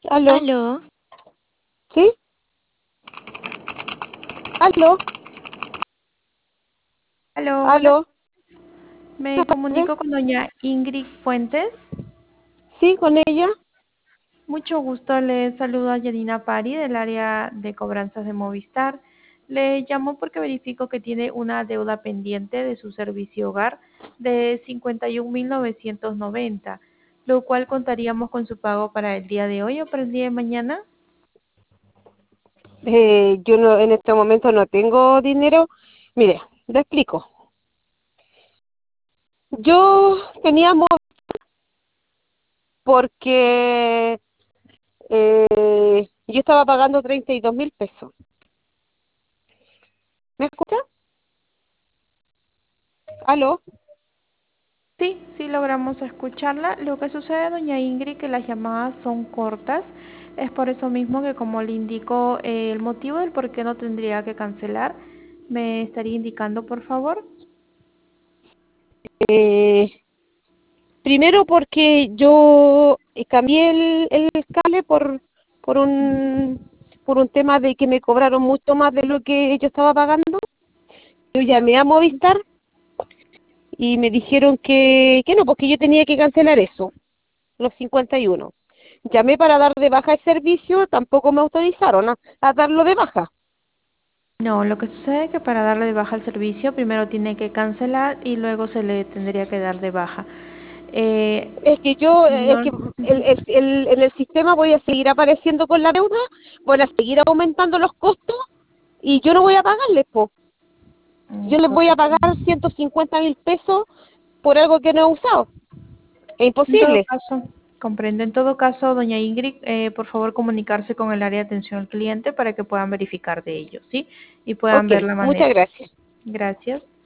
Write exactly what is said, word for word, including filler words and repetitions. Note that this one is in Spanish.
Aló, Aló, ¿sí? Aló, aló, buenas. aló, Me ¿tardes? comunico con doña Ingrid Fuentes. Sí, con ella. Mucho gusto, le saludo a Yanina Pari del área de cobranzas de Movistar. Le llamo porque verifico que tiene una deuda pendiente de su servicio hogar de cincuenta y un mil novecientos noventa, lo cual contaríamos con su pago para el día de hoy o para el día de mañana. Eh, yo no, en este momento no tengo dinero. Mire, le explico. Yo teníamos porque eh, yo estaba pagando treinta y dos mil pesos. ¿Me escucha? Aló. Sí, sí logramos escucharla. Lo que sucede, doña Ingrid, que las llamadas son cortas. Es por eso mismo que, como le indico, eh, el motivo del por qué no tendría que cancelar, ¿me estaría indicando, por favor? Eh, Primero porque yo eh, cambié el, el cable por, por un, por un tema de que me cobraron mucho más de lo que yo estaba pagando. Yo llamé a Movistar y me dijeron que, que no, porque yo tenía que cancelar eso, los cincuenta y uno. Llamé para dar de baja el servicio, tampoco me autorizaron a, a darlo de baja. No, lo que sucede es que para darle de baja al servicio, primero tiene que cancelar y luego se le tendría que dar de baja. Eh, Es que yo, es señor, que el, el- el- en el sistema voy a seguir apareciendo con la deuda, voy a seguir aumentando los costos y yo no voy a pagarles, po. mm, Yo les voy a correcto. pagar ciento cincuenta mil pesos por algo que no he usado. Es En todo imposible. caso, comprendo. En todo caso, doña Ingrid, eh, por favor comunicarse con el área de atención al cliente para que puedan verificar de ello, ¿sí? Y puedan Ok, ver la muchas manera. gracias. Gracias.